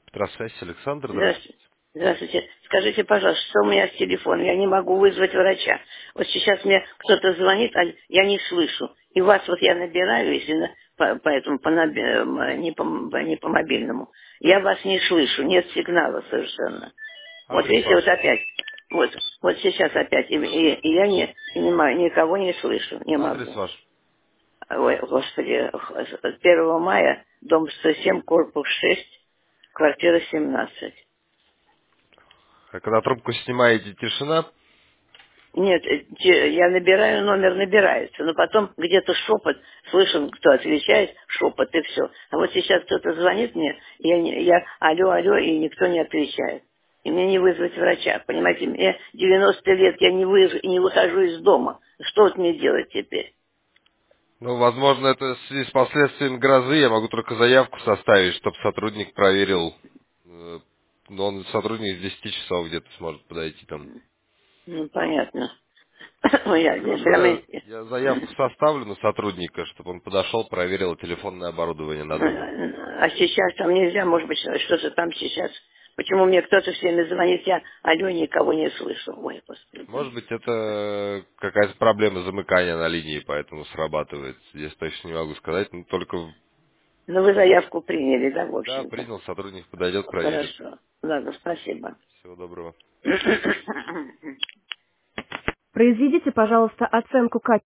Здравствуйте, Александр, здравствуйте. Здравствуйте. Здравствуйте. Скажите, пожалуйста, что у меня с телефоном? Я не могу вызвать врача. Вот сейчас мне кто-то звонит, а я не слышу. И вас вот я набираю, если по этому, не по мобильному. Я вас не слышу, нет сигнала совершенно. Вот Адрес видите, ваш. вот опять. Вот сейчас опять. И я никого не слышу, не Адрес могу. ваш. Ой, господи, 1 мая, дом 107, корпус 6, квартира 17. А когда трубку снимаете, тишина? Нет, я набираю, номер набирается, но потом где-то шепот, слышен, кто отвечает, шепот и все. А вот сейчас кто-то звонит мне, я алло, алло, и никто не отвечает. И мне не вызвать врача, понимаете, мне 90 лет, я не выхожу из дома. Что вот мне делать теперь? Ну, возможно, это в связи с последствиями грозы. Я могу только заявку составить, чтобы сотрудник проверил. Но он, сотрудник с 10 часов где-то сможет подойти там. Ну, понятно. Ой, я Хорошо, прямо... я заявку составлю на сотрудника, чтобы он подошел, проверил телефонное оборудование на доме. А сейчас там нельзя, может быть, что-то там сейчас. Почему мне кто-то все время звонит, я алло, никого не слышу. Ой, Может господи. быть, это какая-то проблема замыкания на линии, поэтому срабатывает. Здесь точно не могу сказать, но только Ну, вы заявку приняли, да, в да, общем-то. принял, сотрудник подойдет, проверит. Хорошо. Ладно, спасибо. Всего доброго. Произведите, пожалуйста, оценку качества.